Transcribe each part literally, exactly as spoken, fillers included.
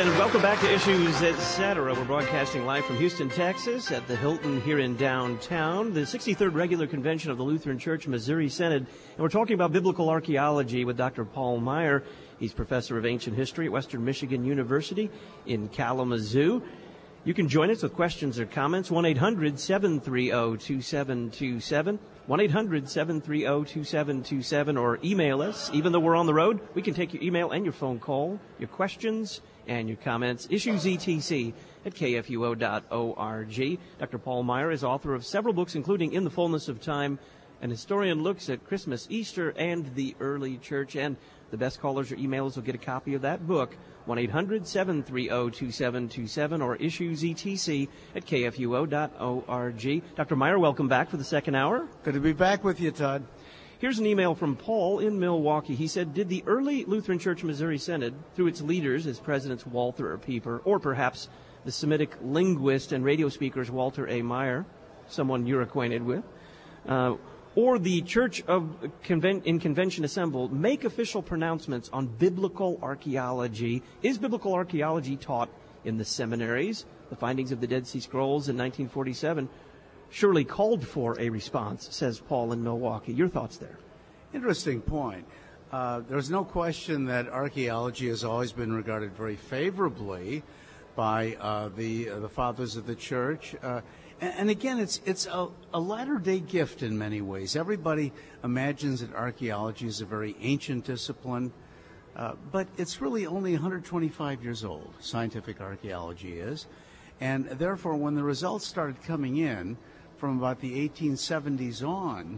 and welcome back to Issues Etc. We're broadcasting live from Houston, Texas at the Hilton here in downtown, the sixty-third Regular Convention of the Lutheran Church Missouri Synod. And we're talking about biblical archaeology with Doctor Paul Meier. He's professor of ancient history at Western Michigan University in Kalamazoo. You can join us with questions or comments, one eight hundred seven three zero two seven two seven, one eight hundred seven three zero two seven two seven, or email us. Even though we're on the road, we can take your email and your phone call, your questions and your comments, issues E T C at K F U O dot org. Doctor Paul Meier is author of several books, including In the Fullness of Time. An historian looks at Christmas, Easter, and the early church. And the best callers or emailers will get a copy of that book, one eight hundred seven three zero two seven two seven, or issues E T C at K F U O dot org. Doctor Meier, welcome back for the second hour. Good to be back with you, Todd. Here's an email from Paul in Milwaukee. He said, did the early Lutheran Church Missouri Synod, through its leaders as Presidents Walther or Pieper, or perhaps the Semitic linguist and radio speakers Walter A. Meier, someone you're acquainted with, uh, or the Church of Conven- in Convention Assembled, make official pronouncements on biblical archaeology? Is biblical archaeology taught in the seminaries? The findings of the Dead Sea Scrolls in nineteen forty-seven surely called for a response, says Paul in Milwaukee. Your thoughts there? Interesting point. Uh, there's no question that archaeology has always been regarded very favorably by uh, the uh, the fathers of the church. Uh, and, and again, it's it's a, a latter-day gift in many ways. Everybody imagines that archaeology is a very ancient discipline, uh, but it's really only one hundred twenty-five years old, scientific archaeology is. And therefore, when the results started coming in, from about the eighteen seventies on,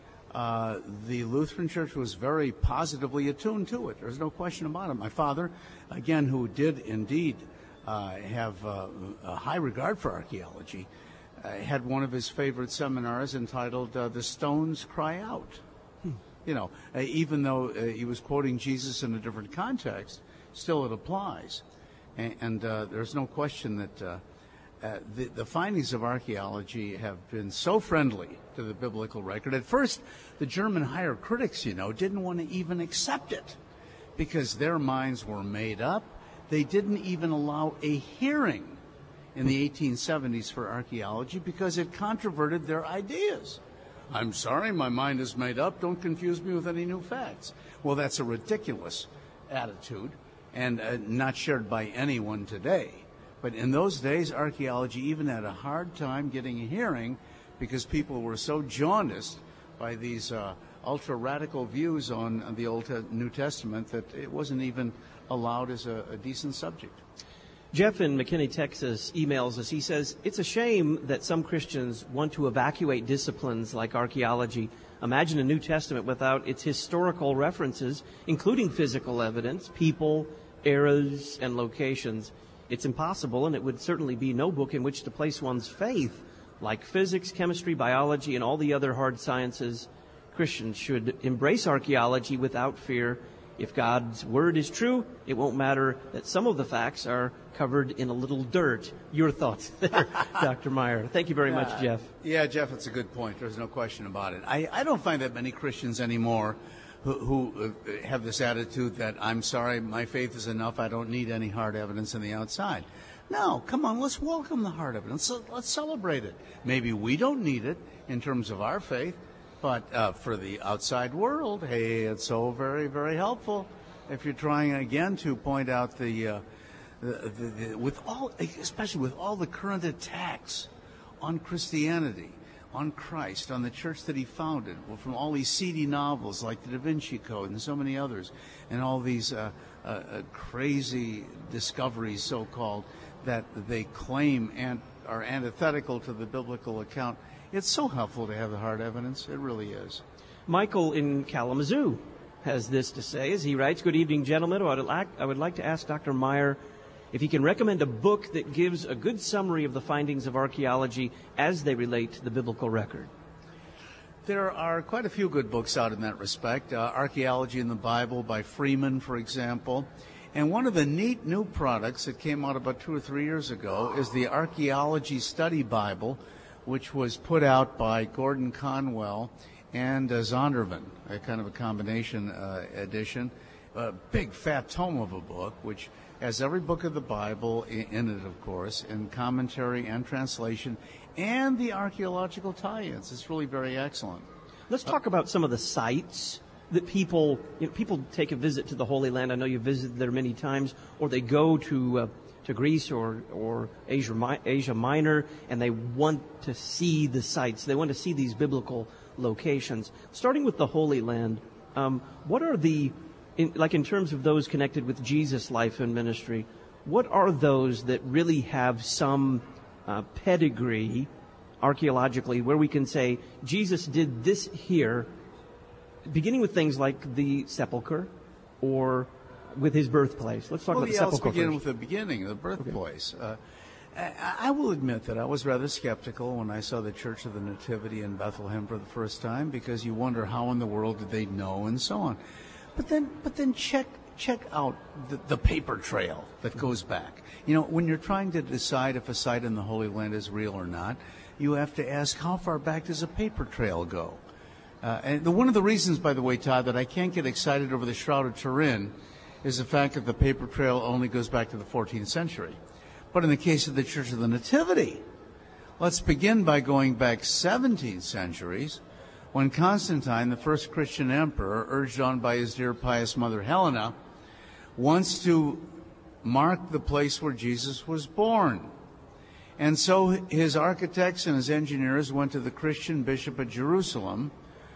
uh, the Lutheran Church was very positively attuned to it. There's no question about it. My father, again, who did indeed uh, have uh, a high regard for archaeology, uh, had one of his favorite seminars entitled uh, The Stones Cry Out. Hmm. You know, uh, even though uh, he was quoting Jesus in a different context, still it applies. And, and uh, there's no question that uh, Uh, the, the findings of archaeology have been so friendly to the biblical record. At first, the German higher critics, you know, didn't want to even accept it because their minds were made up. They didn't even allow a hearing in the eighteen seventies for archaeology because it controverted their ideas. I'm sorry, my mind is made up. Don't confuse me with any new facts. Well, that's a ridiculous attitude and uh, not shared by anyone today. But in those days, archaeology even had a hard time getting a hearing because people were so jaundiced by these uh, ultra-radical views on the Old Te- New Testament that it wasn't even allowed as a, a decent subject. Jeff in McKinney, Texas, emails us. He says, it's a shame that some Christians want to evacuate disciplines like archaeology. Imagine a New Testament without its historical references, including physical evidence, people, eras, and locations. It's impossible, and it would certainly be no book in which to place one's faith. Like physics, chemistry, biology, and all the other hard sciences, Christians should embrace archaeology without fear. If God's word is true, it won't matter that some of the facts are covered in a little dirt. Your thoughts there, Doctor Meier. Thank you very yeah, much, Jeff. Yeah, Jeff, it's a good point. There's no question about it. I, I don't find that many Christians anymore who, who uh, have this attitude that, I'm sorry, my faith is enough, I don't need any hard evidence on the outside. No, come on, let's welcome the hard evidence. Let's celebrate it. Maybe we don't need it in terms of our faith, but uh, for the outside world, hey, it's so very, very helpful if you're trying, again, to point out the, uh, the, the, the with all, especially with all the current attacks on Christianity, on Christ, on the church that he founded, from all these seedy novels like the Da Vinci Code and so many others, and all these uh, uh, uh, crazy discoveries, so-called, that they claim and are antithetical to the biblical account. It's so helpful to have the hard evidence. It really is. Michael in Kalamazoo has this to say as he writes, good evening, gentlemen. I would like, I would like to ask Doctor Meier if he can recommend a book that gives a good summary of the findings of archaeology as they relate to the biblical record. There are quite a few good books out in that respect. Uh, Archaeology in the Bible by Freeman, for example. And one of the neat new products that came out about two or three years ago is the Archaeology Study Bible, which was put out by Gordon Conwell and uh, Zondervan, a kind of a combination uh, edition. A big fat tome of a book, which has every book of the Bible in it, of course, in commentary and translation, and the archaeological tie-ins. It's really very excellent. Let's talk about some of the sites that people, you know, people take a visit to the Holy Land. I know you've visited there many times, or they go to uh, to Greece or or Asia Asia Minor, and they want to see the sites. They want to see these biblical locations. Starting with the Holy Land, um, what are the, in, like in terms of those connected with Jesus' life and ministry, what are those that really have some uh, pedigree archaeologically, where we can say Jesus did this here, beginning with things like the sepulcher or with his birthplace? Let's talk well, about yeah, the sepulcher let's begin first. with the beginning, the birthplace. Okay. Uh, I, I will admit that I was rather skeptical when I saw the Church of the Nativity in Bethlehem for the first time, because you wonder how in the world did they know and so on. But then, but then check check out the, the paper trail that goes back. You know, when you're trying to decide if a site in the Holy Land is real or not, you have to ask, how far back does a paper trail go? Uh, and the, one of the reasons, by the way, Todd, that I can't get excited over the Shroud of Turin is the fact that the paper trail only goes back to the fourteenth century. But in the case of the Church of the Nativity, let's begin by going back seventeen centuries, when Constantine, the first Christian emperor, urged on by his dear pious mother Helena, wants to mark the place where Jesus was born. And so his architects and his engineers went to the Christian bishop of Jerusalem,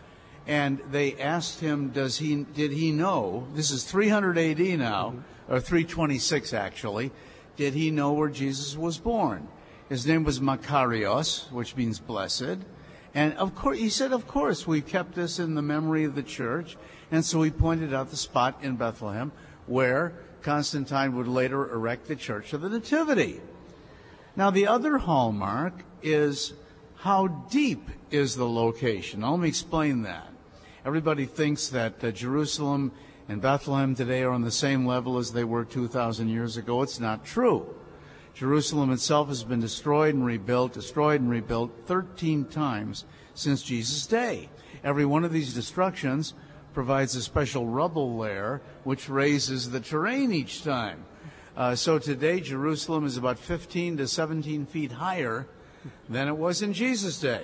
and they asked him, does he, did he know, this is three hundred A D now, or three twenty-six actually, did he know where Jesus was born? His name was Makarios, which means blessed. And of course, he said, of course, we've kept this in the memory of the church. And so he pointed out the spot in Bethlehem where Constantine would later erect the Church of the Nativity. Now, the other hallmark is how deep is the location. Now, let me explain that. Everybody thinks that uh, Jerusalem and Bethlehem today are on the same level as they were two thousand years ago. It's not true. Jerusalem itself has been destroyed and rebuilt, destroyed and rebuilt thirteen times since Jesus' day. Every one of these destructions provides a special rubble layer which raises the terrain each time. Uh, so today, Jerusalem is about fifteen to seventeen feet higher than it was in Jesus' day.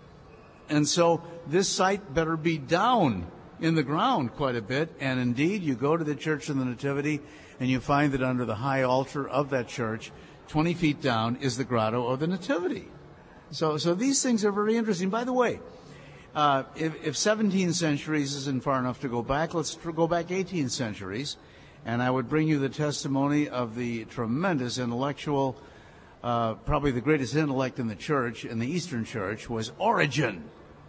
And so this site better be down in the ground quite a bit. And indeed, you go to the Church of the Nativity and you find that under the high altar of that church, twenty feet down, is the grotto of the Nativity. So, so these things are very interesting. By the way, uh, if, if seventeen centuries isn't far enough to go back, let's tr- go back eighteen centuries. And I would bring you the testimony of the tremendous intellectual, uh, probably the greatest intellect in the church, in the Eastern Church, was Origen.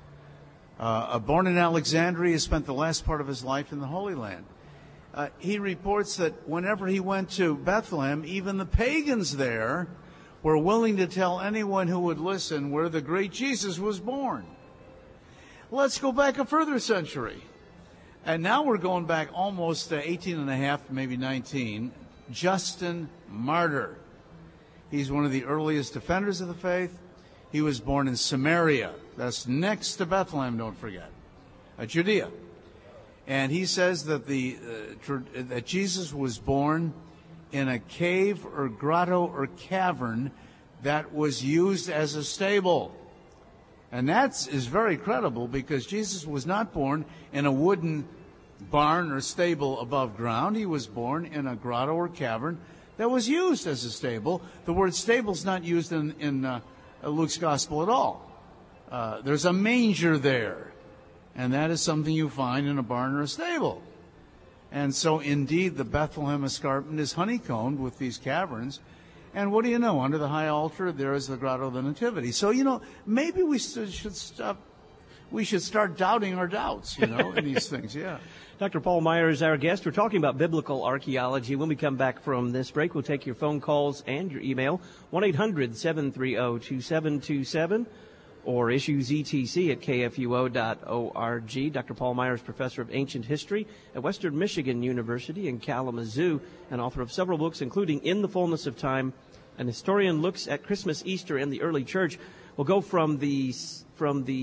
Uh, born in Alexandria, spent the last part of his life in the Holy Land. Uh, he reports that whenever he went to Bethlehem, even the pagans there were willing to tell anyone who would listen where the great Jesus was born. Let's go back a further century. And now we're going back almost uh, eighteen and a half, maybe nineteen. Justin Martyr. He's one of the earliest defenders of the faith. He was born in Samaria. That's next to Bethlehem, don't forget. Uh, Judea. And he says that the uh, tr- that Jesus was born in a cave or grotto or cavern that was used as a stable. And that is very credible, because Jesus was not born in a wooden barn or stable above ground. He was born in a grotto or cavern that was used as a stable. The word stable is not used in, in uh, Luke's gospel at all. Uh, there's a manger there. And that is something you find in a barn or a stable. And so, indeed, the Bethlehem escarpment is honeycombed with these caverns. And what do you know? Under the high altar, there is the Grotto of the Nativity. So, you know, maybe we should stop. We should start doubting our doubts, you know, in these things. Yeah. Doctor Paul Meier is our guest. We're talking about biblical archaeology. When we come back from this break, we'll take your phone calls and your email, one eight hundred seven three zero two seven two seven. Or issues E T C at K F U O dot org. Doctor Paul Meier is professor of ancient history at Western Michigan University in Kalamazoo and author of several books, including In the Fullness of Time. An historian looks at Christmas, Easter, and the early church. We'll go from the from the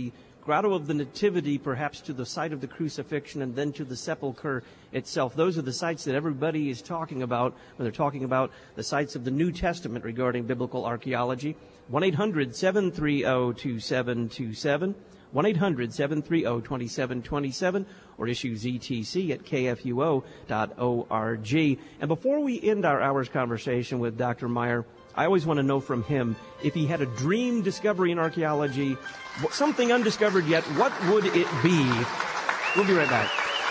Grotto of the Nativity, perhaps to the site of the crucifixion, and then to the sepulcher itself. Those are the sites that everybody is talking about when they're talking about the sites of the New Testament regarding biblical archaeology. one eight hundred seven three zero two seven two seven, one eight hundred seven three zero two seven two seven, or issues E T C at K F U O dot org. And before we end our hour's conversation with Doctor Meyer, I always want to know from him, if he had a dream discovery in archaeology, something undiscovered yet, what would it be? We'll be right back.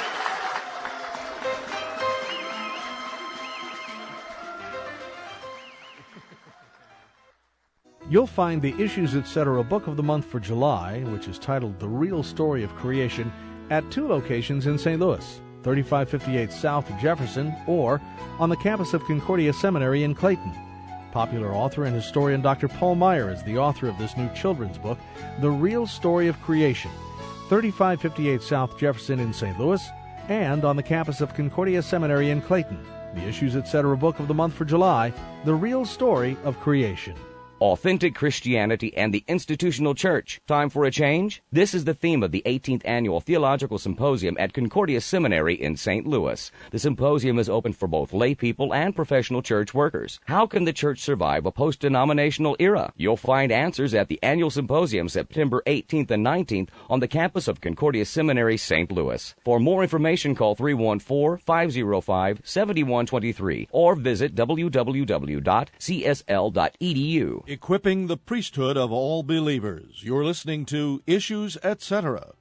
You'll find the Issues Etc. Book of the Month for July, which is titled The Real Story of Creation, at two locations in Saint Louis, thirty-five fifty-eight South Jefferson, or on the campus of Concordia Seminary in Clayton. Popular author and historian Doctor Paul Meyer is the author of this new children's book, The Real Story of Creation, thirty-five fifty-eight South Jefferson in Saint Louis, and on the campus of Concordia Seminary in Clayton. The Issues Etc. Book of the Month for July, The Real Story of Creation. Authentic Christianity and the Institutional Church. Time for a change? This is the theme of the eighteenth Annual Theological Symposium at Concordia Seminary in Saint Louis. The symposium is open for both lay people and professional church workers. How can the church survive a post-denominational era? You'll find answers at the annual symposium September eighteenth and nineteenth on the campus of Concordia Seminary, Saint Louis. For more information, call three one four, five zero five, seven one two three or visit w w w dot c s l dot e d u. Equipping the priesthood of all believers. You're listening to Issues Etc.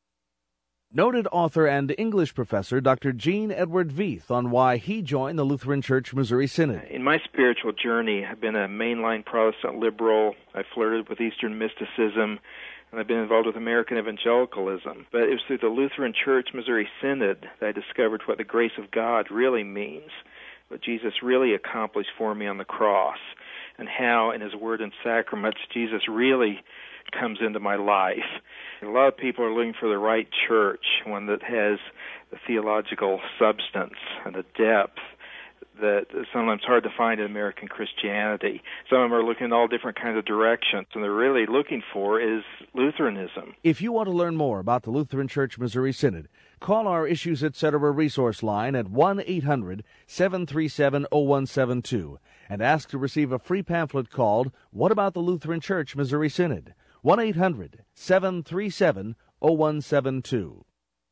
Noted author and English professor Doctor Gene Edward Veith on why he joined the Lutheran Church Missouri Synod. In my spiritual journey, I've been a mainline Protestant liberal. I flirted with Eastern mysticism, and I've been involved with American evangelicalism. But it was through the Lutheran Church Missouri Synod that I discovered what the grace of God really means, what Jesus really accomplished for me on the cross, and how in His Word and Sacraments Jesus really comes into my life. A lot of people are looking for the right church, one that has the theological substance and the depth that is sometimes hard to find in American Christianity. Some of them are looking in all different kinds of directions, and they're really looking for is Lutheranism. If you want to learn more about the Lutheran Church Missouri Synod, call our Issues Etc. resource line at one eight hundred seven three seven oh one seven two and ask to receive a free pamphlet called What About the Lutheran Church Missouri Synod? one eight hundred seven three seven oh one seven two.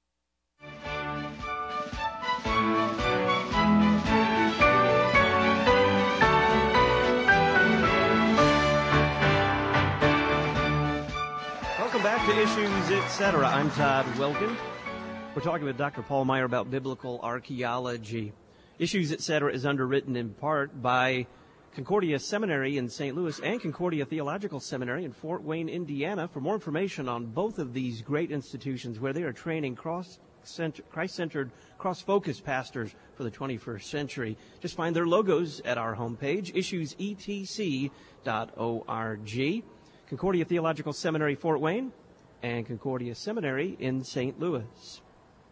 Welcome back to Issues Etc. I'm Todd Wilkin. We're talking with Doctor Paul Meyer about biblical archaeology. Issues Etc. is underwritten in part by Concordia Seminary in Saint Louis and Concordia Theological Seminary in Fort Wayne, Indiana. For more information on both of these great institutions where they are training cross Christ-centered, cross-focused pastors for the twenty-first century, just find their logos at our homepage, issues e t c dot org. Concordia Theological Seminary, Fort Wayne, and Concordia Seminary in Saint Louis.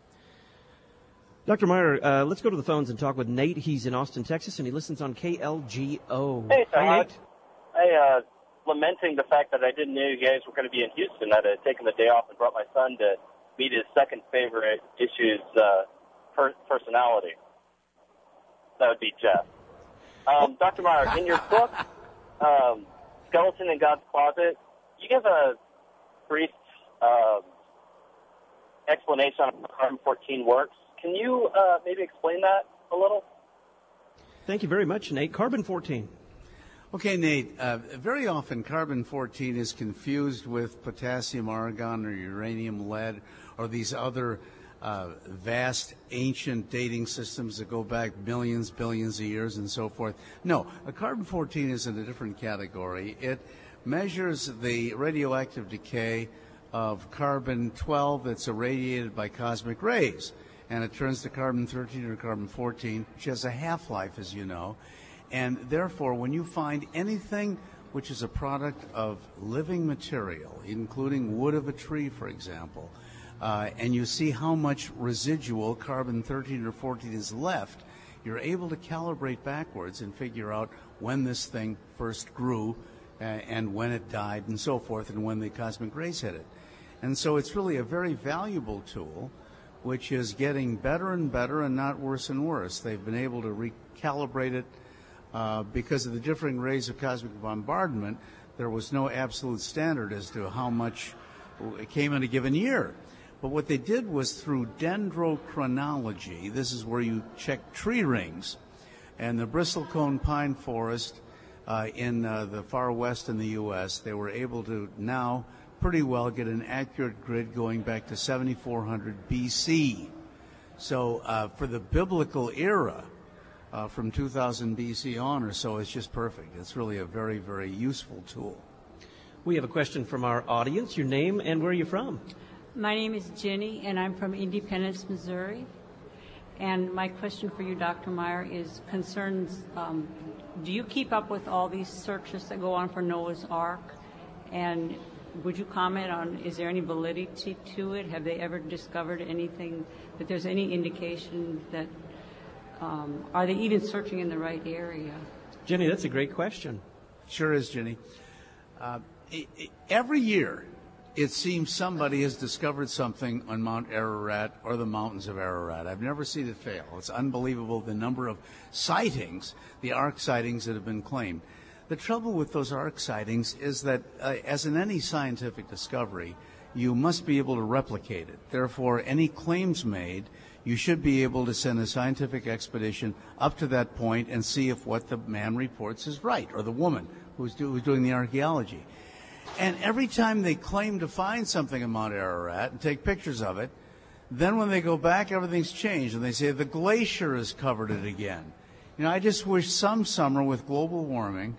Doctor Meyer, uh, let's go to the phones and talk with Nate. He's in Austin, Texas, and he listens on K L G O. Hey, Todd. Hi, Nate. Hey, uh, lamenting the fact that I didn't know you guys were going to be in Houston. I'd have taken the day off and brought my son to meet his second favorite Issues uh, per- personality. That would be Jeff. Um, Doctor Meyer, in your book, um, Skeleton in God's Closet, you give a brief uh, explanation on how carbon fourteen works. Can you uh, maybe explain that a little? Thank you very much, Nate. Carbon fourteen. Okay, Nate, uh, very often carbon fourteen is confused with potassium argon or uranium lead or these other uh, vast ancient dating systems that go back millions, billions of years and so forth. No, a carbon fourteen is in a different category. It measures the radioactive decay of carbon twelve that's irradiated by cosmic rays, and it turns to carbon thirteen or carbon fourteen, which has a half-life, as you know. And therefore, when you find anything which is a product of living material, including wood of a tree, for example, uh, and you see how much residual carbon thirteen or fourteen is left, you're able to calibrate backwards and figure out when this thing first grew uh, and when it died and so forth, and when the cosmic rays hit it. And so it's really a very valuable tool, which is getting better and better and not worse and worse. They've been able to recalibrate it uh, because of the differing rays of cosmic bombardment. There was no absolute standard as to how much it came in a given year. But what they did was through dendrochronology, this is where you check tree rings, and the bristlecone pine forest uh, in uh, the far west in the U S, they were able to now pretty well get an accurate grid going back to seventy-four hundred B C. So uh, for the biblical era, uh, from two thousand B C on or so, it's just perfect. It's really a very, very useful tool. We have a question from our audience. Your name and where are you from? My name is Jenny, and I'm from Independence, Missouri. And my question for you, Doctor Meyer, is concerns, um, do you keep up with all these searches that go on for Noah's Ark? And would you comment on, is there any validity to it? Have they ever discovered anything, that there's any indication that, um, are they even searching in the right area? Jenny, that's a great question. Sure is, Jenny. Uh, every year, it seems somebody has discovered something on Mount Ararat or the mountains of Ararat. I've never seen it fail. It's unbelievable the number of sightings, the Ark sightings that have been claimed. The trouble with those Ark sightings is that, uh, as in any scientific discovery, you must be able to replicate it. Therefore, any claims made, you should be able to send a scientific expedition up to that point and see if what the man reports is right, or the woman who's, do, who's doing the archaeology. And every time they claim to find something in Mount Ararat and take pictures of it, then when they go back, everything's changed, and they say the glacier has covered it again. You know, I just wish some summer with global warming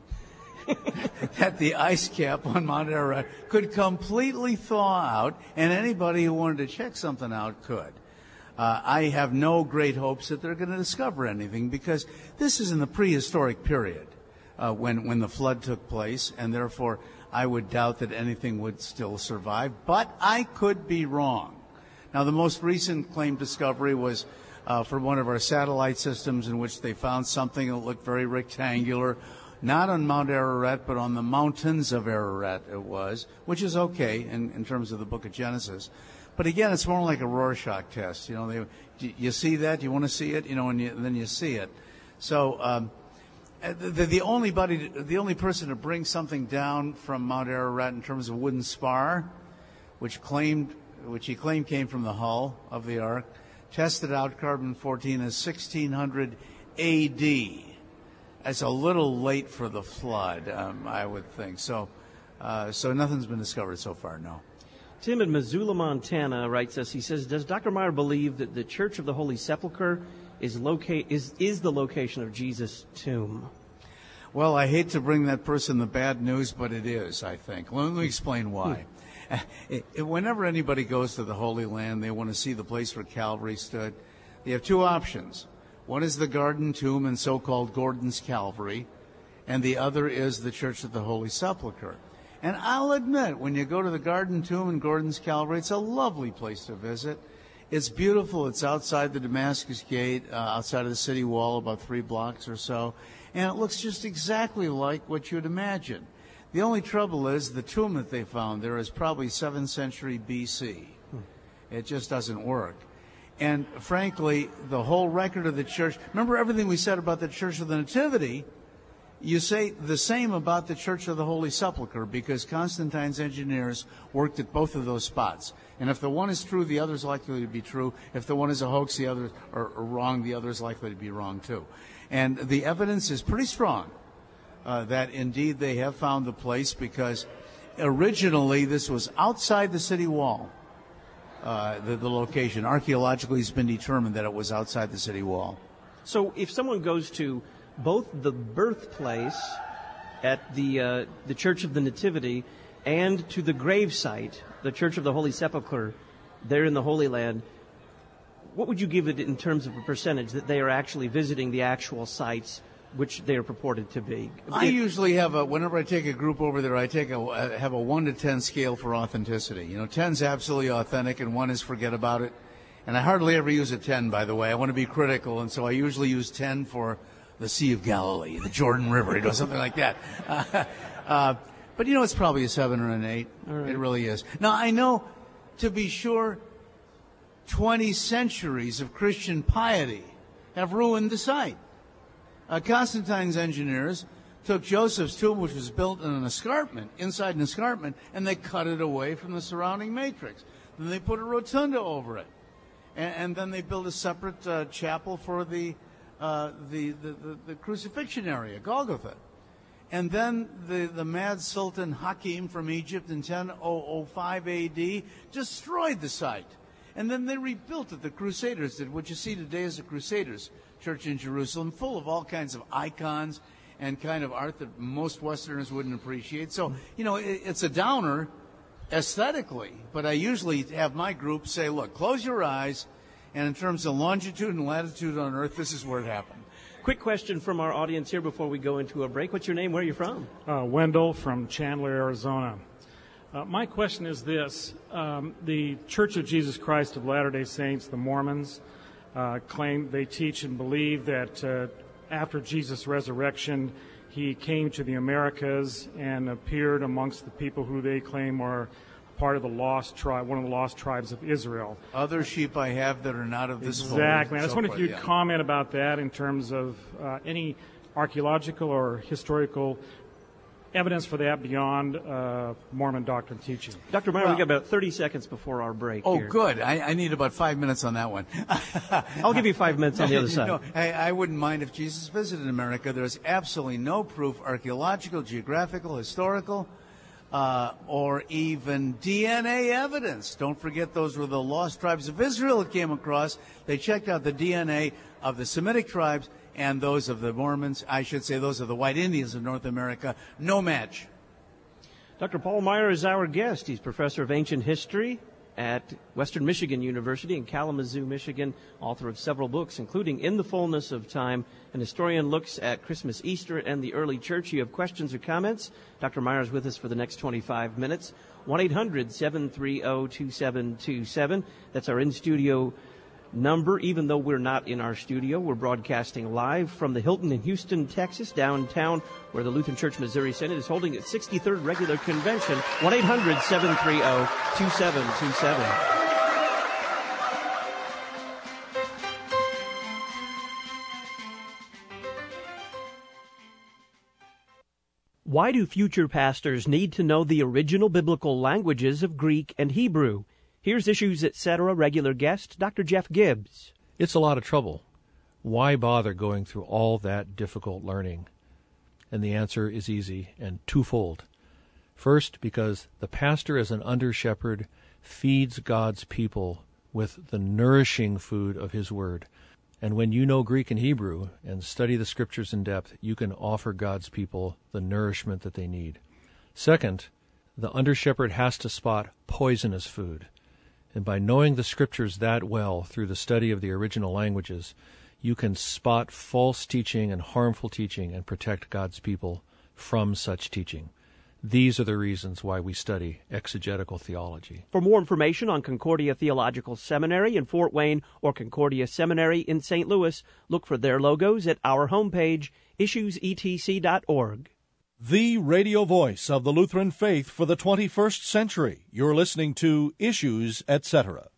that the ice cap on Mount Ararat could completely thaw out, and anybody who wanted to check something out could. Uh, I have no great hopes that they're going to discover anything, because this is in the prehistoric period uh, when, when the flood took place, and therefore I would doubt that anything would still survive, but I could be wrong. Now, the most recent claimed discovery was uh, from one of our satellite systems, in which they found something that looked very rectangular, not on Mount Ararat, but on the mountains of Ararat it was, which is okay in, in terms of the book of Genesis. But again, it's more like a Rorschach test. You know, they, you see that, you want to see it, you know, and, you, and then you see it. So um, the, the only buddy, the only person to bring something down from Mount Ararat in terms of wooden spar, which claimed, which he claimed came from the hull of the Ark, tested out carbon fourteen as sixteen hundred A D. It's a little late for the flood, um, I would think. So, uh, so nothing's been discovered so far. No. Tim in Missoula, Montana, writes us. He says, "Does Doctor Meyer believe that the Church of the Holy Sepulchre is locate is is the location of Jesus' tomb?" Well, I hate to bring that person the bad news, but it is. I think. Let me explain why. It, it, whenever anybody goes to the Holy Land, they want to see the place where Calvary stood. They have two options. One is the Garden Tomb and so-called Gordon's Calvary, and the other is the Church of the Holy Sepulchre. And I'll admit, when you go to the Garden Tomb and Gordon's Calvary, it's a lovely place to visit. It's beautiful. It's outside the Damascus Gate, uh, outside of the city wall, about three blocks or so, and it looks just exactly like what you'd imagine. The only trouble is the tomb that they found there is probably seventh century B C. It just doesn't work. And frankly, the whole record of the church, remember everything we said about the Church of the Nativity, you say the same about the Church of the Holy Sepulchre, because Constantine's engineers worked at both of those spots. And if the one is true, the other is likely to be true. If the one is a hoax, the other or, or wrong, the other is likely to be wrong too. And the evidence is pretty strong uh, that indeed they have found the place, because originally this was outside the city wall. Uh, the, the location. Archaeologically, it's been determined that it was outside the city wall. So if someone goes to both the birthplace at the uh, the Church of the Nativity and to the gravesite, the Church of the Holy Sepulchre, there in the Holy Land, what would you give it in terms of a percentage that they are actually visiting the actual sites which they are purported to be? I usually have a, whenever I take a group over there, I take a, I have a one to ten scale for authenticity. You know, ten's absolutely authentic and one is forget about it. And I hardly ever use a ten, by the way. I want to be critical, and so I usually use ten for the Sea of Galilee, the Jordan River, you know, something like that. Uh, uh, but, you know, it's probably a seven or an eight. All right. It really is. Now, I know to be sure, twenty centuries of Christian piety have ruined the site. Uh, Constantine's engineers took Joseph's tomb, which was built in an escarpment, inside an escarpment, and they cut it away from the surrounding matrix. Then they put a rotunda over it. And, and then they built a separate uh, chapel for the, uh, the, the, the, the crucifixion area, Golgotha. And then the, the mad Sultan Hakim from Egypt in ten oh five A D destroyed the site. And then they rebuilt it, the Crusaders did. What you see today is the Crusaders Church in Jerusalem, full of all kinds of icons and kind of art that most Westerners wouldn't appreciate. So, you know, it, it's a downer aesthetically, but I usually have my group say, look, close your eyes, and in terms of longitude and latitude on Earth, this is where it happened. Quick question from our audience here before we go into a break. What's your name? Where are you from? Uh, Wendell from Chandler, Arizona. Uh, my question is this. Um, the Church of Jesus Christ of Latter-day Saints, the Mormons, uh, claim, they teach and believe that uh, after Jesus' resurrection, he came to the Americas and appeared amongst the people who they claim are part of the lost tribe, one of the lost tribes of Israel. Other sheep I have that are not of this fold. Exactly. I just so wondered if you'd yeah. comment about that in terms of uh, any archaeological or historical evidence for that beyond uh, Mormon doctrine teaching. Doctor Meyer, well, we've got about thirty seconds before our break Oh, here. good. I, I need about five minutes on that one. I'll give you five minutes on the other side. No, I, I wouldn't mind if Jesus visited America. There's absolutely no proof, archaeological, geographical, historical, uh, or even D N A evidence. Don't forget those were the lost tribes of Israel that came across. They checked out the D N A of the Semitic tribes and those of the Mormons, I should say those of the white Indians of North America. No match. Doctor Paul Meyer is our guest. He's professor of ancient history at Western Michigan University in Kalamazoo, Michigan, author of several books, including In the Fullness of Time. An historian looks at Christmas, Easter, and the early church. You have questions or comments? Doctor Meyer is with us for the next twenty-five minutes. one eight hundred seven three zero two seven two seven. That's our in-studio number. Even though we're not in our studio, we're broadcasting live from the Hilton in Houston, Texas, downtown, where the Lutheran Church Missouri Synod is holding its sixty-third regular convention. one eight hundred seven three zero two seven two seven. Why do future pastors need to know the original biblical languages of Greek and Hebrew? Here's Issues Etc. regular guest, Doctor Jeff Gibbs. It's a lot of trouble. Why bother going through all that difficult learning? And the answer is easy and twofold. First, because the pastor as an under-shepherd feeds God's people with the nourishing food of his word. And when you know Greek and Hebrew and study the scriptures in depth, you can offer God's people the nourishment that they need. Second, the under-shepherd has to spot poisonous food. And by knowing the scriptures that well through the study of the original languages, you can spot false teaching and harmful teaching and protect God's people from such teaching. These are the reasons why we study exegetical theology. For more information on Concordia Theological Seminary in Fort Wayne or Concordia Seminary in Saint Louis, look for their logos at our homepage, issues e t c dot org. The radio voice of the Lutheran faith for the twenty-first century. You're listening to Issues Etc.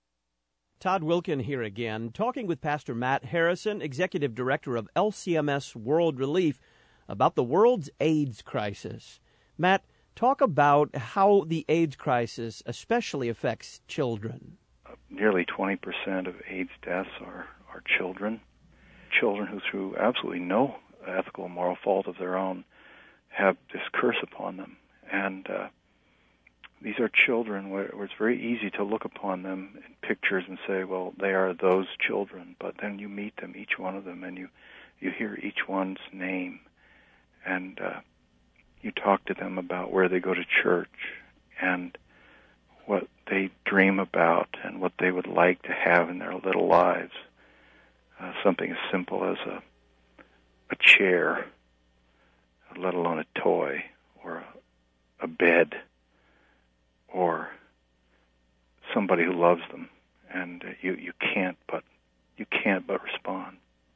Todd Wilkin here again, talking with Pastor Matt Harrison, Executive Director of L C M S World Relief, about the world's AIDS crisis. Matt, talk about how the AIDS crisis especially affects children. Uh, nearly twenty percent of AIDS deaths are, are children. Children who, through absolutely no ethical or moral fault of their own, have this curse upon them. And uh, these are children where, where it's very easy to look upon them in pictures and say, well, they are those children. But then you meet them, each one of them, and you, you hear each one's name. And uh, you talk to them about where they go to church and what they dream about and what they would like to have in their little lives. Uh, something as simple as a, a chair, let alone a toy or a, a bed or somebody who loves them, and uh, you you can't but you can't but respond.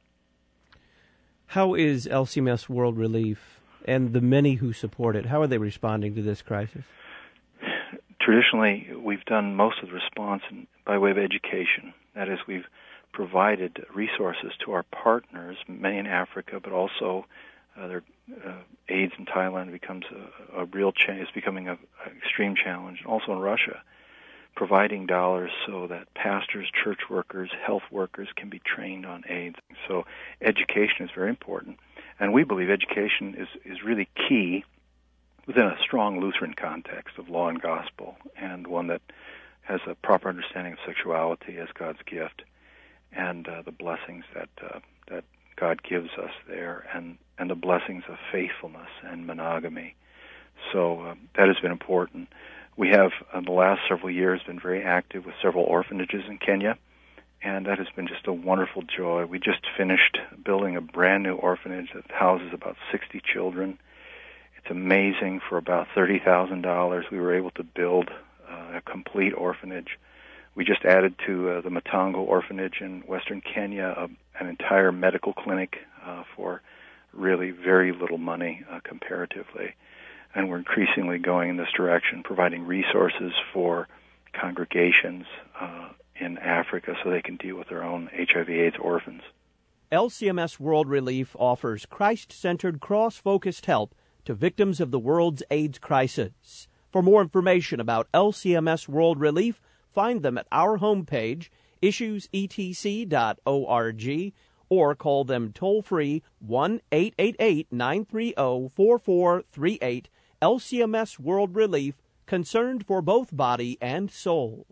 How is L C M S World Relief and the many who support it, how are they responding to this crisis? traditionally, we've done most of the response in, by way of education. That is, we've provided resources to our partners, many in Africa, but also uh, their uh, AIDS in Thailand becomes a, a real change. It's becoming an extreme challenge. And also in Russia, providing dollars so that pastors, church workers, health workers can be trained on AIDS. So education is very important. And we believe education is, is really key within a strong Lutheran context of law and gospel, and one that has a proper understanding of sexuality as God's gift and uh, the blessings that uh, that God gives us there, and, and the blessings of faithfulness and monogamy. So um, that has been important. We have, in the last several years, been very active with several orphanages in Kenya, and that has been just a wonderful joy. We just finished building a brand-new orphanage that houses about sixty children. It's amazing. For about thirty thousand dollars, we were able to build uh, a complete orphanage. We just added to uh, the Matango orphanage in western Kenya uh, an entire medical clinic uh, for really very little money uh, comparatively. And we're increasingly going in this direction, providing resources for congregations uh, in Africa so they can deal with their own H I V AIDS orphans. L C M S World Relief offers Christ-centered, cross-focused help to victims of the world's AIDS crisis. For more information about L C M S World Relief, find them at our homepage, issues e t c dot org, or call them toll-free one eight eight eight, nine three zero, four four three eight. L C M S World Relief, concerned for both body and soul.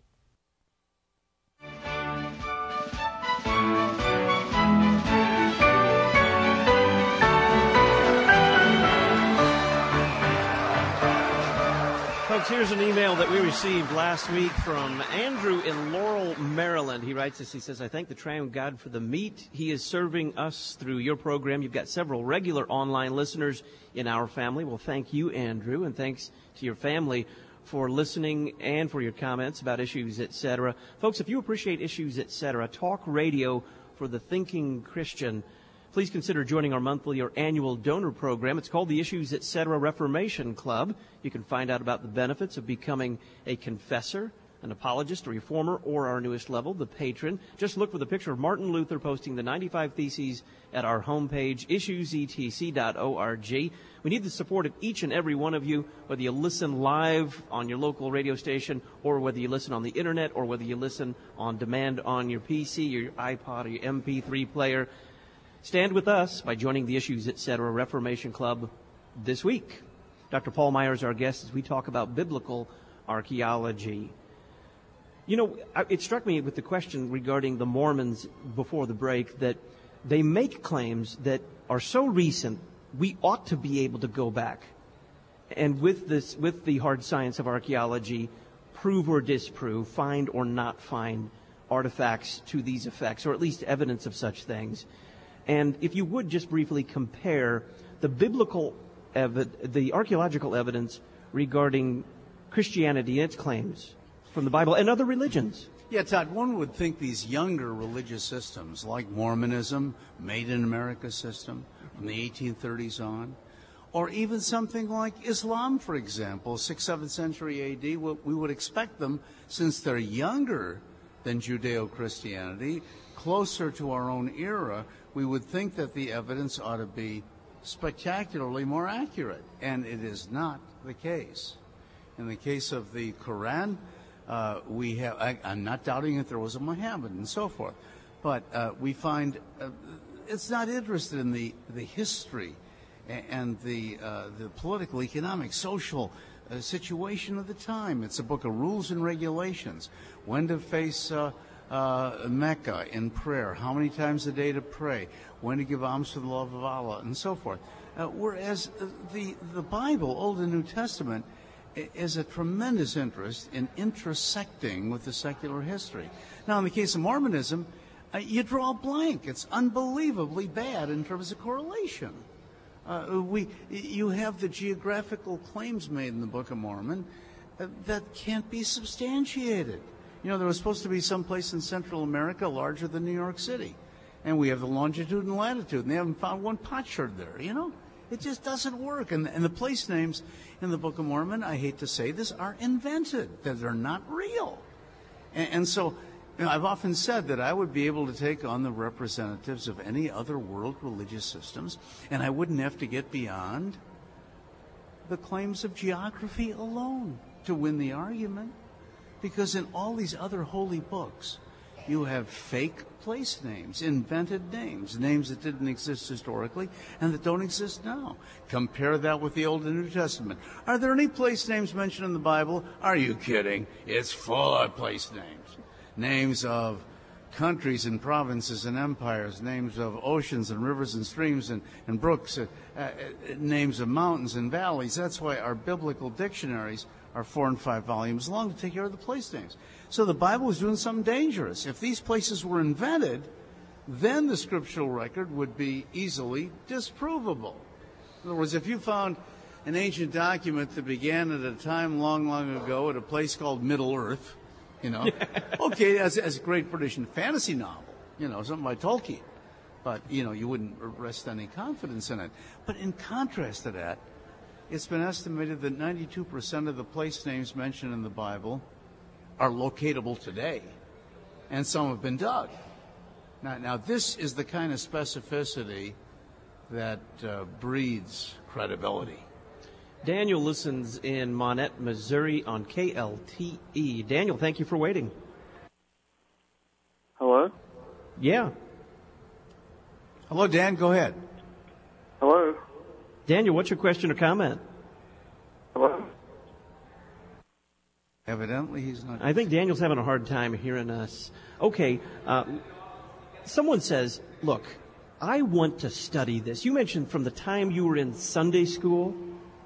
Folks, here's an email that we received last week from Andrew in Laurel, Maryland. He writes this. He says, I thank the Triune God for the meat He is serving us through your program. You've got several regular online listeners in our family. Well, thank you, Andrew, and thanks to your family for listening and for your comments about Issues, et cetera. Folks, if you appreciate Issues, et cetera, talk radio for the thinking Christian, please consider joining our monthly or annual donor program. It's called the Issues, et cetera Reformation Club. You can find out about the benefits of becoming a confessor, an apologist, a reformer, or our newest level, the patron. Just look for the picture of Martin Luther posting the ninety-five Theses at our homepage, issues e t c dot org. We need the support of each and every one of you, whether you listen live on your local radio station, or whether you listen on the Internet, or whether you listen on demand on your P C, your iPod, or your M P three player. Stand with us by joining the Issues, et cetera Reformation Club this week. Doctor Paul Meier is our guest as we talk about biblical archaeology. You know, it struck me with the question regarding the Mormons before the break that they make claims that are so recent we ought to be able to go back and with this, with the hard science of archaeology, prove or disprove, find or not find artifacts to these effects, or at least evidence of such things. And if you would just briefly compare the biblical, evi- the archaeological evidence regarding Christianity and its claims from the Bible and other religions. Yeah, Todd, one would think these younger religious systems, like Mormonism, Made in America system, from the eighteen thirties on, or even something like Islam, for example, sixth, seventh century A D, we would expect them, since they're younger than Judeo-Christianity, closer to our own era, we would think that the evidence ought to be spectacularly more accurate, and it is not the case. In the case of the Quran, uh, we have, I, I'm not doubting that there was a Muhammad and so forth, but uh, we find uh, it's not interested in the, the history and the, uh, the political, economic, social uh, situation of the time. It's a book of rules and regulations. When to face uh, Uh, Mecca in prayer, how many times a day to pray, when to give alms for the love of Allah, and so forth. Uh, whereas the the Bible, Old and New Testament, is a tremendous interest in intersecting with the secular history. Now, in the case of Mormonism, uh, you draw a blank. It's unbelievably bad in terms of correlation. Uh, we you have the geographical claims made in the Book of Mormon uh, that can't be substantiated. You know, there was supposed to be some place in Central America larger than New York City. And we have the longitude and latitude, and they haven't found one potsherd there, you know. It just doesn't work. And, and the place names in the Book of Mormon, I hate to say this, are invented, that they're not real. And, and so you know, I've often said that I would be able to take on the representatives of any other world religious systems, and I wouldn't have to get beyond the claims of geography alone to win the argument. Because in all these other holy books, you have fake place names, invented names, names that didn't exist historically and that don't exist now. Compare that with the Old and New Testament. Are there any place names mentioned in the Bible? Are you kidding? It's full of place names. Names of countries and provinces and empires, names of oceans and rivers and streams and, and brooks, uh, uh, names of mountains and valleys. That's why our biblical dictionaries are four and five volumes long to take care of the place names. So the Bible is doing something dangerous. If these places were invented, then the scriptural record would be easily disprovable. In other words, if you found an ancient document that began at a time long, long ago at a place called Middle Earth, you know, okay, as, as a great British fantasy novel, you know, something by Tolkien. But, you know, you wouldn't rest any confidence in it. But in contrast to that, it's been estimated that ninety-two percent of the place names mentioned in the Bible are locatable today, and some have been dug. Now, now this is the kind of specificity that uh, breeds credibility. Daniel listens in Monette, Missouri on K L T E. Daniel, thank you for waiting. Hello? Yeah. Hello, Dan. Go ahead. Hello? Daniel, what's your question or comment? Hello? Evidently, he's not. I think Daniel's having a hard time hearing us. Okay. Uh, someone says, look, I want to study this. You mentioned from the time you were in Sunday school,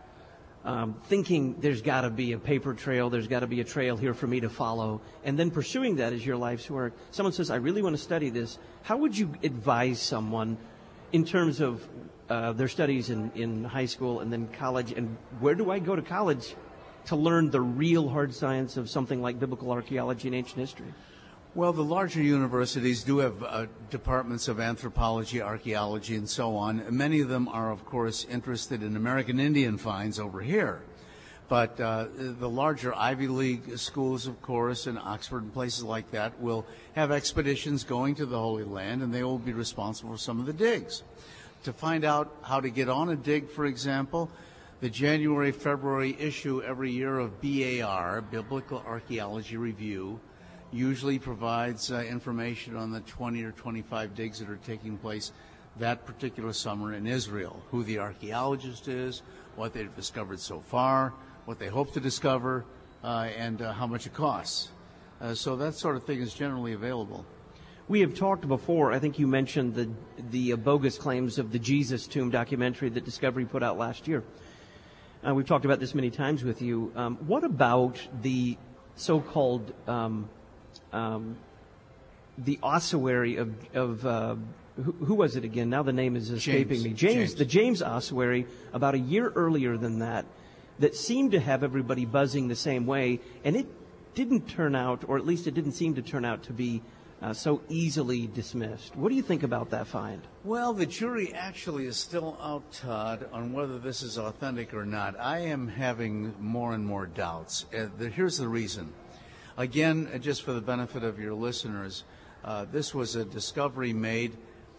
um, thinking there's got to be a paper trail, there's got to be a trail here for me to follow, and then pursuing that as your life's work. Someone says, I really want to study this. How would you advise someone in terms of uh, their studies in, in high school and then college, and where do I go to college to learn the real hard science of something like biblical archaeology and ancient history? Well, the larger universities do have uh, departments of anthropology, archaeology, and so on. Many of them are, of course, interested in American Indian finds over here. But uh, the larger Ivy League schools, of course, in Oxford and places like that, will have expeditions going to the Holy Land, and they will be responsible for some of the digs. To find out how to get on a dig, for example, the January, February issue every year of B A R, Biblical Archaeology Review, usually provides uh, information on the twenty or twenty-five digs that are taking place that particular summer in Israel, who the archaeologist is, what they've discovered so far, what they hope to discover, uh, and uh, how much it costs. Uh, so that sort of thing is generally available. We have talked before, I think you mentioned the, the uh, bogus claims of the Jesus Tomb documentary that Discovery put out last year. Uh, we've talked about this many times with you. Um, what about the so-called um, um, the ossuary of, of uh, who, who was it again? Now the name is escaping James. me. James, James, the James ossuary, about a year earlier than that, that seemed to have everybody buzzing the same way, and it didn't turn out, or at least it didn't seem to turn out to be uh, so easily dismissed. What do you think about that find? Well, the jury actually is still out, Todd, on whether this is authentic or not. I am having more and more doubts. Uh, the, here's the reason. Again, uh, just for the benefit of your listeners, uh, this was a discovery made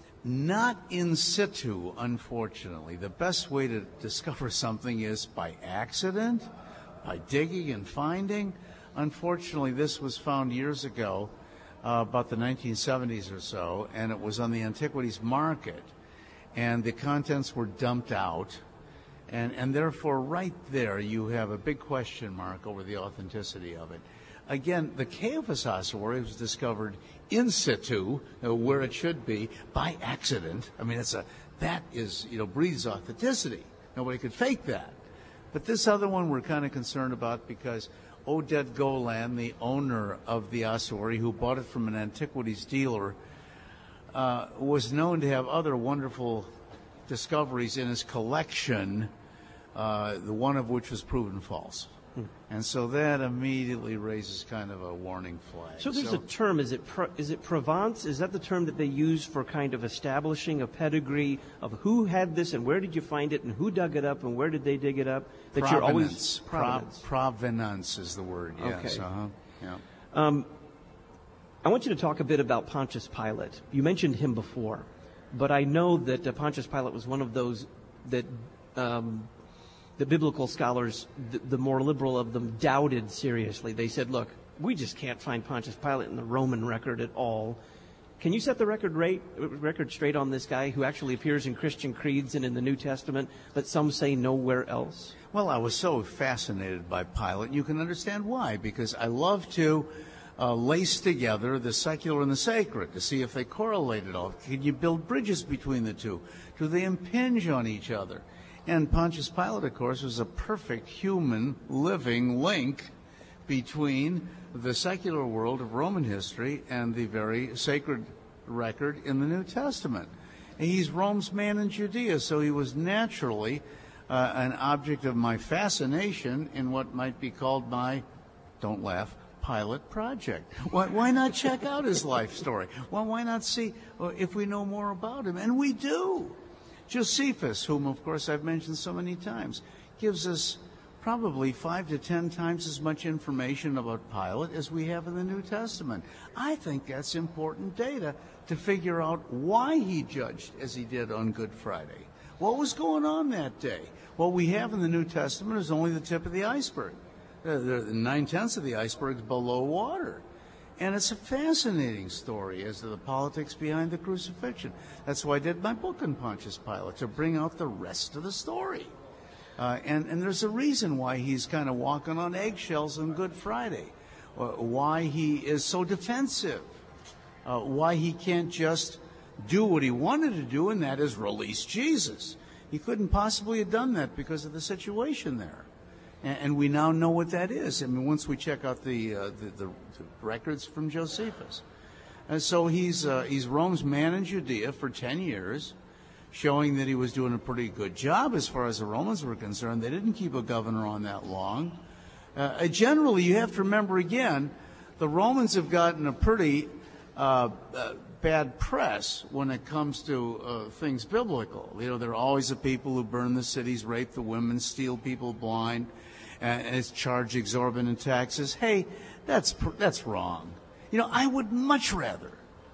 not in situ, unfortunately. The best way to discover something is by accident, by digging and finding. Unfortunately, this was found years ago, uh, about the nineteen seventies or so, and it was on the antiquities market, and the contents were dumped out, and, and therefore right there you have a big question mark over the authenticity of it. Again, the Caiaphas ossuary was discovered in situ, uh, where it should be, by accident. I mean, it's a that is, you know, breeds authenticity. Nobody could fake that. But this other one we're kind of concerned about because Oded Golan, the owner of the ossuary, who bought it from an antiquities dealer, uh, was known to have other wonderful discoveries in his collection, uh, the one of which was proven false. Hmm. And so that immediately raises kind of a warning flag. So there's so, a term, is it pro, is it Provence? Is that the term that they use for kind of establishing a pedigree of who had this and where did you find it and who dug it up and where did they dig it up? That provenance. You're always provenance. Pro, provenance is the word, yes. Okay. Uh-huh. Yeah. Um, I want you to talk a bit about Pontius Pilate. You mentioned him before, but I know that uh, Pontius Pilate was one of those that um, the biblical scholars, the, the more liberal of them, doubted seriously. They said, look, we just can't find Pontius Pilate in the Roman record at all. Can you set the record rate, record straight on this guy who actually appears in Christian creeds and in the New Testament, but some say nowhere else? Well, I was so fascinated by Pilate. You can understand why, because I love to uh, lace together the secular and the sacred to see if they correlate at all. Can you build bridges between the two? Do they impinge on each other? And Pontius Pilate, of course, was a perfect human living link between the secular world of Roman history and the very sacred record in the New Testament. And he's Rome's man in Judea, so he was naturally uh, an object of my fascination in what might be called my, don't laugh, Pilate project. Why, why not check out his life story? Well, why not see if we know more about him? And we do. Josephus, whom, of course, I've mentioned so many times, gives us probably five to ten times as much information about Pilate as we have in the New Testament. I think that's important data to figure out why he judged as he did on Good Friday. What was going on that day? What we have in the New Testament is only the tip of the iceberg. Uh, the nine-tenths of the iceberg is below water. And it's a fascinating story as to the politics behind the crucifixion. That's why I did my book on Pontius Pilate, to bring out the rest of the story. Uh, and, and there's a reason why he's kind of walking on eggshells on Good Friday, uh, why he is so defensive, uh, why he can't just do what he wanted to do, and that is release Jesus. He couldn't possibly have done that because of the situation there. And, and we now know what that is. I mean, once we check out the, uh, the, the, the records from Josephus. And so he's, uh, he's Rome's man in Judea for ten years. Showing that he was doing a pretty good job as far as the Romans were concerned. They didn't keep a governor on that long. Uh, generally, you have to remember again, the Romans have gotten a pretty uh, uh, bad press when it comes to uh, things biblical. You know, they're always the people who burn the cities, rape the women, steal people blind, and, and charge exorbitant taxes. Hey, that's that's wrong. You know, I would much rather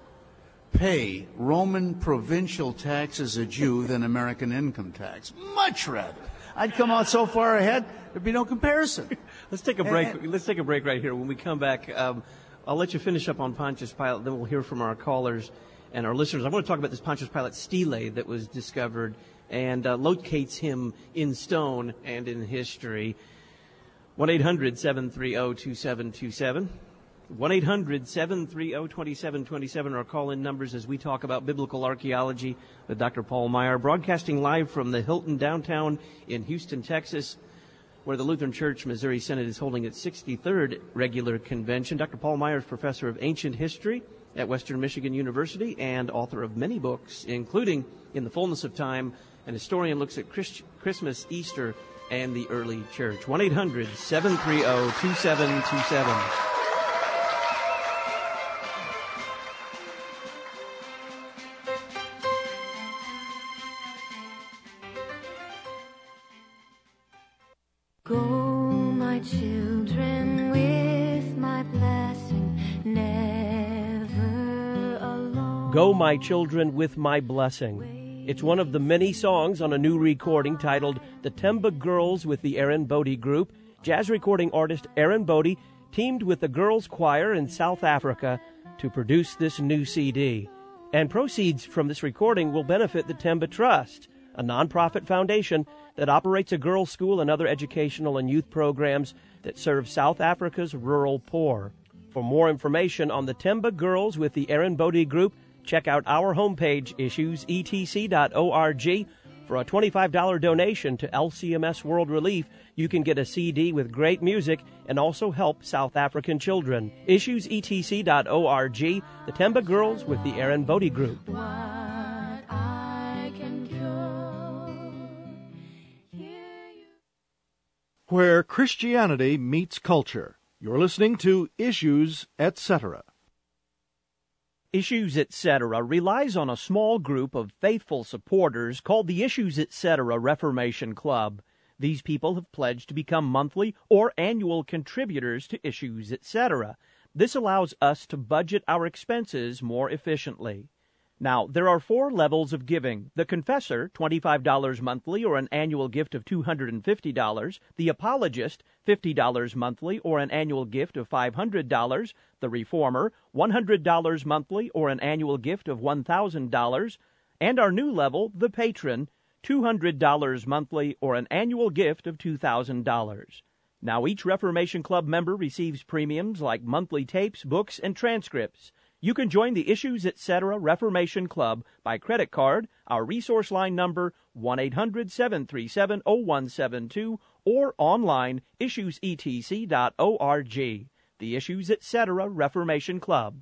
pay Roman provincial tax as a Jew than American income tax. Much rather. I'd come out so far ahead, there'd be no comparison. Let's take a break. And, Let's take a break right here. When we come back, um, I'll let you finish up on Pontius Pilate, then we'll hear from our callers and our listeners. I want to talk about this Pontius Pilate stele that was discovered and uh, locates him in stone and in history. one eight hundred seven three zero two seven two seven. one eight hundred seven three zero two seven two seven are our call-in numbers as we talk about biblical archaeology with Doctor Paul Meier, broadcasting live from the Hilton downtown in Houston, Texas, where the Lutheran Church Missouri Synod is holding its sixty-third regular convention. Doctor Paul Meier is professor of ancient history at Western Michigan University and author of many books, including In the Fullness of Time. An historian looks at Christ- Christmas, Easter, and the early church. one eight hundred seven three zero two seven two seven. Go, my children, with my blessing, never alone. Go, my children, with my blessing. It's one of the many songs on a new recording titled The Temba Girls with the Aaron Bodie Group. Jazz recording artist Aaron Bodie teamed with the Girls Choir in South Africa to produce this new C D. And proceeds from this recording will benefit the Temba Trust, a nonprofit foundation that operates a girls' school and other educational and youth programs that serve South Africa's rural poor. For more information on the Temba Girls with the Aaron Bodie Group, check out our homepage, issues e t c dot org. For a twenty-five dollars donation to L C M S World Relief, you can get a C D with great music and also help South African children. issues e t c dot org, the Temba Girls with the Aaron Bodie Group. where Christianity meets culture. You're listening to Issues, et cetera. Issues, et cetera relies on a small group of faithful supporters called the Issues, et cetera Reformation Club. These people have pledged to become monthly or annual contributors to Issues, et cetera. This allows us to budget our expenses more efficiently. Now, there are four levels of giving. The Confessor, twenty-five dollars monthly or an annual gift of two hundred fifty dollars. The Apologist, fifty dollars monthly or an annual gift of five hundred dollars. The Reformer, one hundred dollars monthly or an annual gift of one thousand dollars. And our new level, the Patron, two hundred dollars monthly or an annual gift of two thousand dollars. Now, each Reformation Club member receives premiums like monthly tapes, books, and transcripts. You can join the Issues, et cetera Reformation Club by credit card. Our resource line number, one eight hundred, seven three seven, zero one seven two, or online, issues e t c dot org. The Issues, et cetera Reformation Club.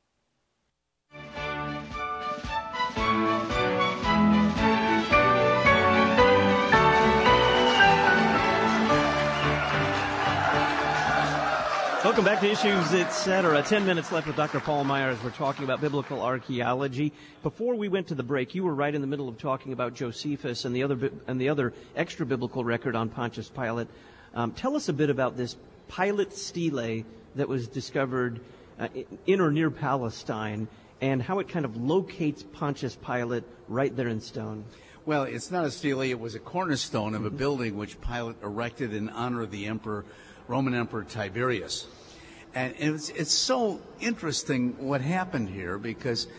Welcome back to Issues, et cetera. Ten minutes left with Doctor Paul Meier as we're talking about biblical archaeology. Before we went to the break, you were right in the middle of talking about Josephus and the other and the other extra biblical record on Pontius Pilate. Um, tell us a bit about this Pilate stele that was discovered uh, in or near Palestine and how it kind of locates Pontius Pilate right there in stone. Well, it's not a stele. It was a cornerstone of a Mm-hmm. building which Pilate erected in honor of the emperor, Roman Emperor Tiberius. And it's, it's so interesting what happened here because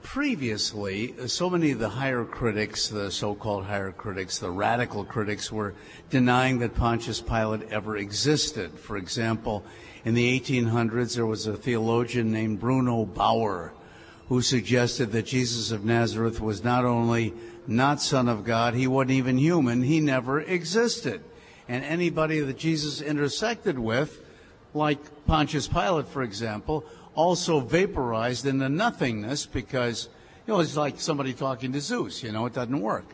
previously so many of the higher critics, the so-called higher critics, the radical critics, were denying that Pontius Pilate ever existed. For example, in the eighteen hundreds, there was a theologian named Bruno Bauer who suggested that Jesus of Nazareth was not only not Son of God, he wasn't even human, he never existed. And anybody that Jesus intersected with, like Pontius Pilate, for example, also vaporized into nothingness because, you know, it's like somebody talking to Zeus, you know, it doesn't work.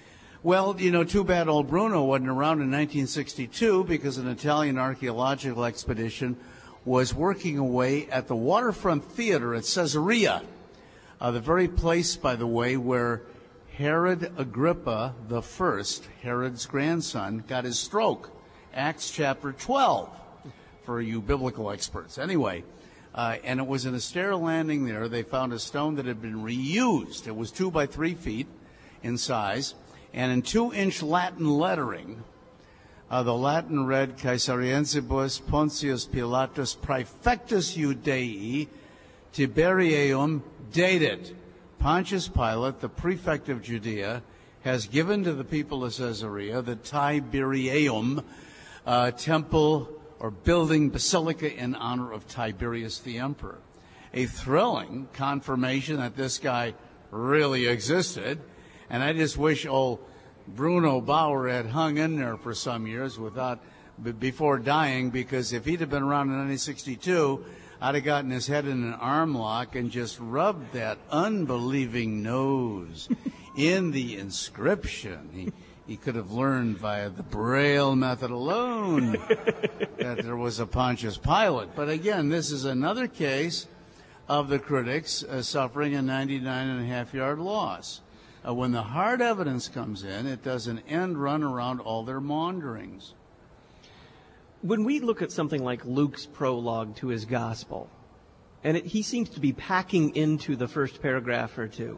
Well, you know, too bad old Bruno wasn't around in nineteen sixty-two because an Italian archaeological expedition was working away at the Waterfront Theater at Caesarea, uh, the very place, by the way, where Herod Agrippa the First, Herod's grandson, got his stroke. Acts chapter twelve. For you biblical experts. Anyway, uh, and it was in a stair landing there. They found a stone that had been reused. It was two by three feet in size, and in two-inch Latin lettering, uh, the Latin read, Caesariensibus Pontius Pilatus Praefectus Judei Tiberiaeum dated. Pontius Pilate, the prefect of Judea, has given to the people of Caesarea the Tiberiaeum uh, temple or building basilica in honor of Tiberius the emperor. A thrilling confirmation that this guy really existed. And I just wish old Bruno Bauer had hung in there for some years without b- before dying, because if he'd have been around in nineteen sixty-two, I'd have gotten his head in an arm lock and just rubbed that unbelieving nose in the inscription. He, He could have learned via the Braille method alone that there was a Pontius Pilate. But again, this is another case of the critics uh, suffering a ninety-nine and a half yard loss. Uh, when the hard evidence comes in, it does an end run around all their maunderings. When we look at something like Luke's prologue to his gospel, and it, he seems to be packing into the first paragraph or two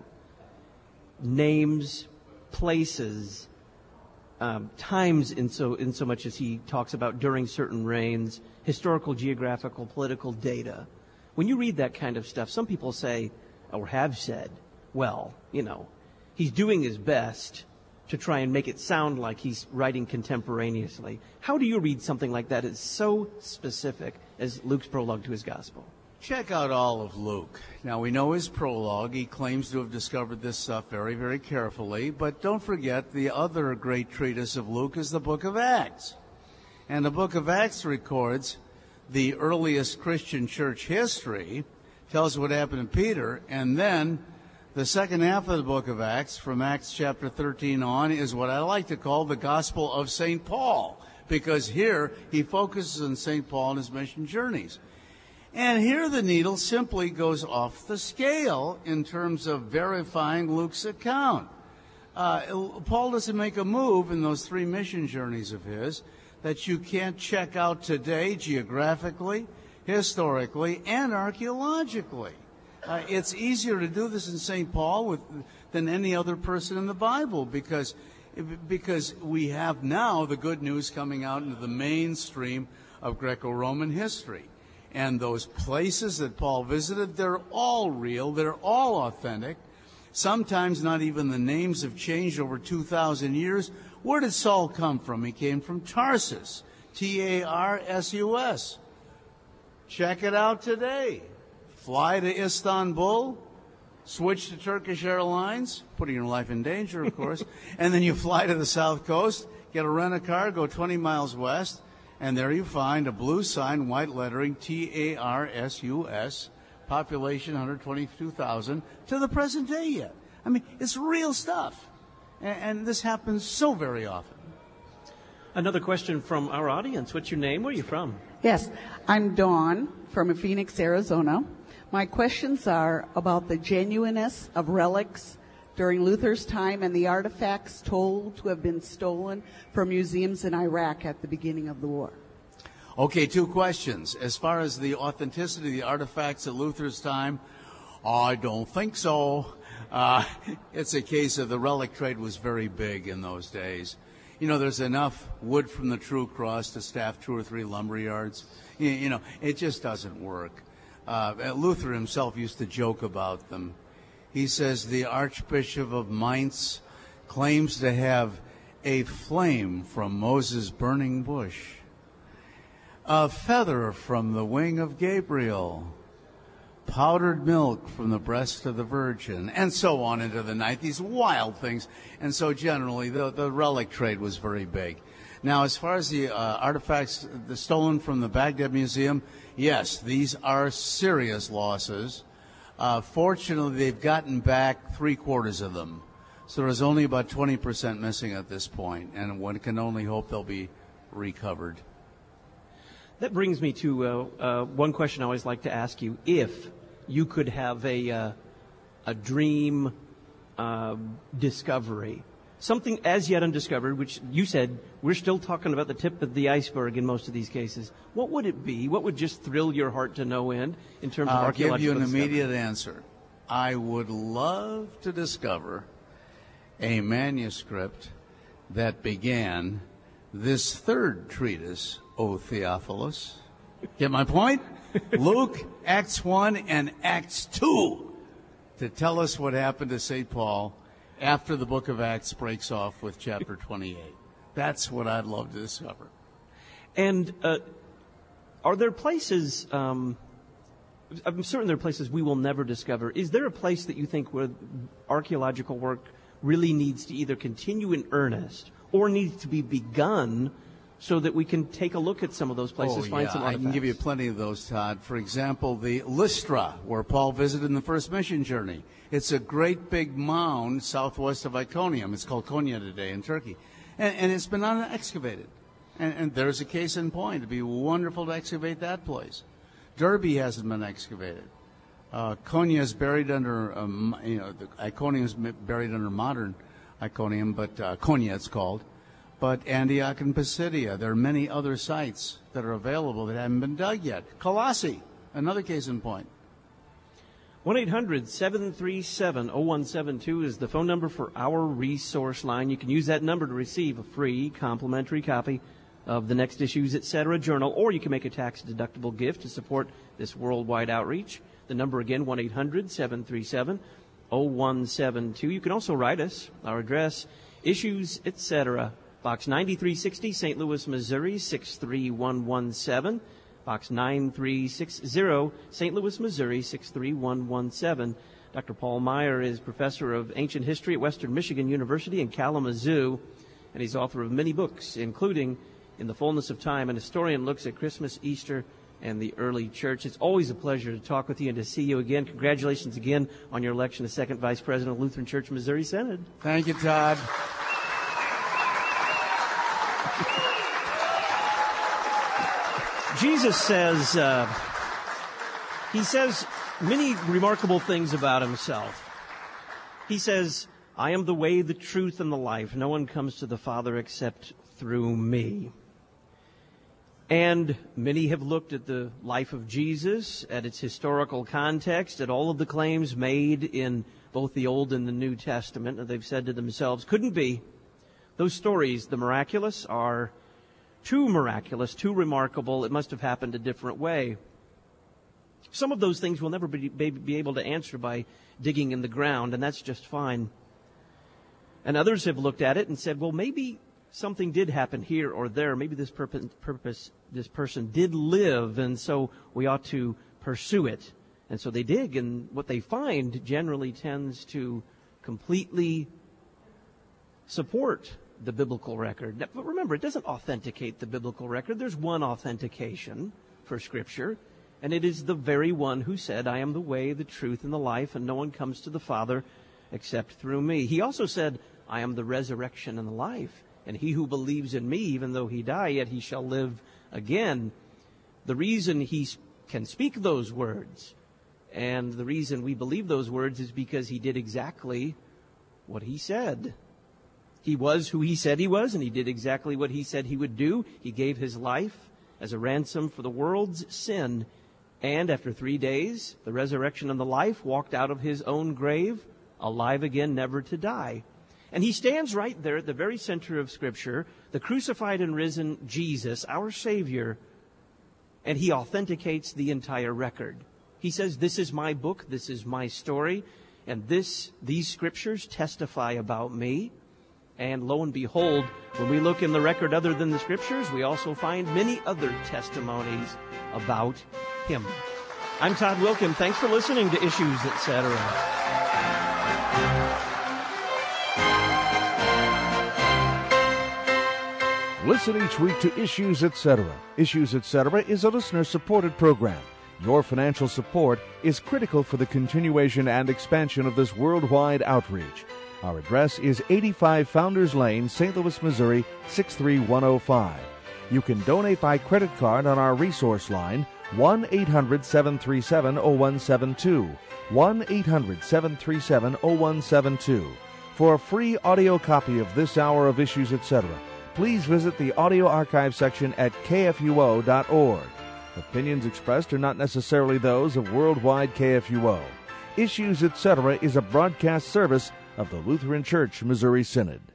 names, places, Um, times in so in so much as he talks about during certain reigns, historical, geographical, political data. When you read that kind of stuff, some people say, or have said, well, you know, he's doing his best to try and make it sound like he's writing contemporaneously. How do you read something like that? It's so specific as Luke's prologue to his gospel. Check out all of Luke. Now, we know his prologue. He claims to have discovered this stuff very, very carefully. But don't forget, the other great treatise of Luke is the book of Acts. And the book of Acts records the earliest Christian church history, tells what happened to Peter, and then the second half of the book of Acts, from Acts chapter thirteen on, is what I like to call the Gospel of Saint Paul, because here he focuses on Saint Paul and his mission journeys. And here the needle simply goes off the scale in terms of verifying Luke's account. Uh, Paul doesn't make a move in those three mission journeys of his that you can't check out today geographically, historically, and archaeologically. Uh, it's easier to do this in Saint Paul with, than any other person in the Bible because, because we have now the good news coming out into the mainstream of Greco-Roman history. And those places that Paul visited, they're all real, they're all authentic. Sometimes not even the names have changed over two thousand years. Where did Saul come from? He came from Tarsus, T A R S U S. Check it out today. Fly to Istanbul, switch to Turkish Airlines, putting your life in danger, of course, and then you fly to the south coast, get a rent-a-car, go twenty miles west, and there you find a blue sign, white lettering, T A R S U S, population one hundred twenty-two thousand, to the present day yet. I mean, it's real stuff. And, and this happens so very often. Another question from our audience. What's your name? Where are you from? Yes, I'm Dawn from Phoenix, Arizona. My questions are about the genuineness of relics during Luther's time and the artifacts told to have been stolen from museums in Iraq at the beginning of the war. Okay, two questions. As far as the authenticity of the artifacts at Luther's time, I don't think so. Uh, it's a case of the relic trade was very big in those days. You know, there's enough wood from the True Cross to staff two or three lumber yards. You, you know, it just doesn't work. Uh, Luther himself used to joke about them. He says the Archbishop of Mainz claims to have a flame from Moses' burning bush, a feather from the wing of Gabriel, powdered milk from the breast of the Virgin, and so on into the night. These wild things. And so generally, the, the relic trade was very big. Now, as far as the uh, artifacts the stolen from the Baghdad Museum, yes, these are serious losses. Uh, fortunately, they've gotten back three quarters of them. So there's only about twenty percent missing at this point, and one can only hope they'll be recovered. That brings me to uh, uh, one question I always like to ask you. If you could have a, uh, a dream uh, discovery, something as yet undiscovered, which you said we're still talking about the tip of the iceberg in most of these cases, what would it be? What would just thrill your heart to no end in terms of I'll archaeological give you an discovery? immediate answer. I would love to discover a manuscript that began this third treatise, O Theophilus. Get my point? Luke, Acts one, and Acts two, to tell us what happened to Saint Paul after the book of Acts breaks off with chapter twenty-eight. That's what I'd love to discover. And uh, are there places, um, I'm certain there are places we will never discover. Is there a place that you think where archaeological work really needs to either continue in earnest or needs to be begun so that we can take a look at some of those places, oh, find yeah. some I artifacts? can give you plenty of those, Todd. For example, the Lystra, where Paul visited in the first mission journey. It's a great big mound southwest of Iconium. It's called Konya today in Turkey. And, and it's been unexcavated. And, and there's a case in point. It'd be wonderful to excavate that place. Derby hasn't been excavated. Uh, Konya is buried under, um, you know, the Iconium is buried under modern Iconium, but uh, Konya it's called. But Antioch and Pisidia, there are many other sites that are available that haven't been dug yet. Colossae, another case in point. one eight hundred seven three seven oh one seven two is the phone number for our resource line. You can use that number to receive a free complimentary copy of the Next Issues, et cetera journal, or you can make a tax-deductible gift to support this worldwide outreach. The number again, one eight hundred seven three seven oh one seven two. You can also write us. Our address, Issues, et cetera, Box ninety-three sixty, Saint Louis, Missouri, six three one one seven. Box nine three six zero, Saint Louis, Missouri, six three one one seven. Doctor Paul Meier is professor of ancient history at Western Michigan University in Kalamazoo, and he's author of many books, including In the Fullness of Time, an historian looks at Christmas, Easter, and the early church. It's always a pleasure to talk with you and to see you again. Congratulations again on your election as second vice president of Lutheran Church Missouri Synod. Thank you, Todd. Jesus says, uh, he says many remarkable things about himself. He says, I am the way, the truth, and the life. No one comes to the Father except through me. And many have looked at the life of Jesus, at its historical context, at all of the claims made in both the Old and the New Testament, and they've said to themselves, couldn't be. Those stories, the miraculous, are too miraculous, too remarkable. It must have happened a different way. Some of those things we'll never be, be able to answer by digging in the ground, and that's just fine. And others have looked at it and said, well, maybe something did happen here or there. Maybe this purpose, purpose, this person did live, and so we ought to pursue it. And so they dig, and what they find generally tends to completely support the biblical record. But remember, it doesn't authenticate the biblical record. There's one authentication for Scripture, and it is the very one who said, I am the way, the truth, and the life, and no one comes to the Father except through me. He also said, I am the resurrection and the life, and he who believes in me, even though he die, yet he shall live again. The reason he can speak those words, and the reason we believe those words, is because he did exactly what he said. He was who he said he was, and he did exactly what he said he would do. He gave his life as a ransom for the world's sin. And after three days, the resurrection and the life, walked out of his own grave, alive again, never to die. And he stands right there at the very center of Scripture, the crucified and risen Jesus, our Savior, and he authenticates the entire record. He says, this is my book, this is my story, and this these Scriptures testify about me. And lo and behold, when we look in the record other than the Scriptures, we also find many other testimonies about him. I'm Todd Wilkin. Thanks for listening to Issues, et cetera. Listen each week to Issues, et cetera. Issues, et cetera is a listener-supported program. Your financial support is critical for the continuation and expansion of this worldwide outreach. Our address is eighty-five Founders Lane, Saint Louis, Missouri, six three one oh five. You can donate by credit card on our resource line, one eight hundred seven three seven oh one seven two, one eight hundred seven three seven oh one seven two. For a free audio copy of this hour of Issues, et cetera, please visit the audio archive section at k f u o dot org. Opinions expressed are not necessarily those of Worldwide K F U O. Issues, et cetera is a broadcast service of the Lutheran Church Missouri Synod.